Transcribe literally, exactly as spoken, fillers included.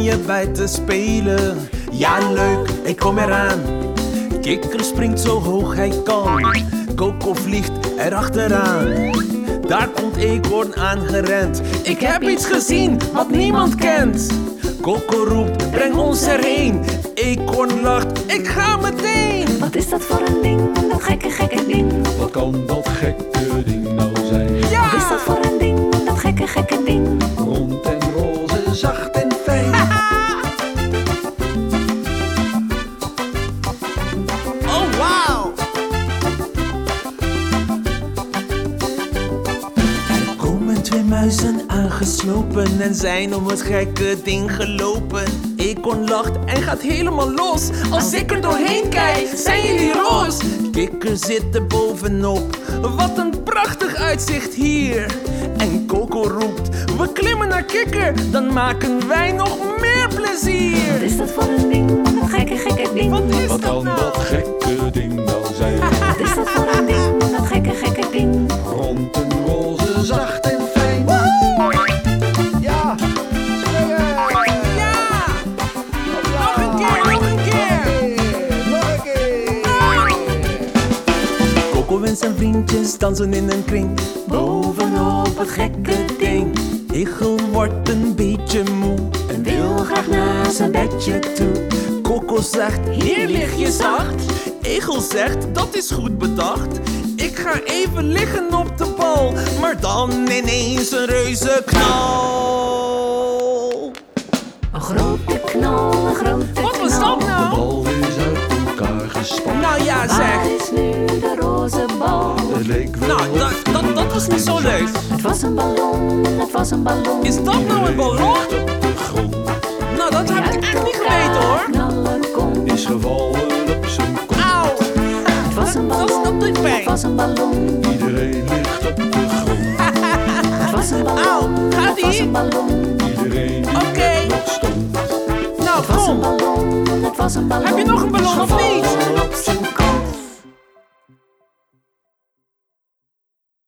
je bij te spelen? Ja, leuk, ik kom eraan. Kikker springt zo hoog hij kan. Coco vliegt erachteraan. Daar komt Eekhoorn aangerend. Ik heb iets gezien wat niemand kent. Coco roept, breng ons erheen. Eekhoorn lacht, ik ga meteen. Wat is dat voor een ding, dat gekke gekke ding? Wat kan dat gekke ding nou zijn? Ja! Wat is dat voor een ding, dat gekke gekke ding? Rond en roze, zacht en fijn. Oh, wauw! Er komen twee muizen aangeslopen en zijn om het gekke ding gelopen. Eekhoorn lacht en gaat helemaal los. Als ik er doorheen kijk, zijn jullie roze. Kikker zit er bovenop. Wat een prachtig uitzicht hier. En Coco roept, we klimmen naar Kikker, dan maken wij nog meer plezier. Wat is dat voor een ding, dat gekke gekke ding? Wat is Wat dat kan nou? dat gekke ding nou zijn? Wat is dat voor een ding, dat gekke gekke ding? Rond en roze, zacht en fijn. Ja! Ja! Nog een keer, nog een keer! Nog een keer! Coco en zijn vriendjes dansen in een kring. Bovenop het gekke ding. Egel wordt een beetje moe en wil graag naar zijn bedje toe. Coco zegt, hier lig je zacht. Egel zegt, dat is goed bedacht. Ik ga even liggen op de bal, maar dan ineens een reuze knal. Een grote knal, een grote knal. Wat was dat De nou? bal is uit elkaar gespannen. Nou ja Waar zeg. is nu de roze bal? Het leek wel Nou, dat, of dat, dat was niet zo leuk. Het was een ballon, het was een ballon. Is dat nou een ballon? op de grond. Nou, dat heb ik echt niet geweten hoor. Knallen kon. Is gevallen op zijn kop. Auw. Het was een Dat, ballon, dat doet pijn. het was een ballon. Iedereen ligt op de grond. Het was een ballon, Auw, gaat het was ie? een ballon. Iedereen die Oké. nog stond. Nou, Het was een kom. ballon, het was een ballon. Heb je nog een ballon of niet? Gevallen op zijn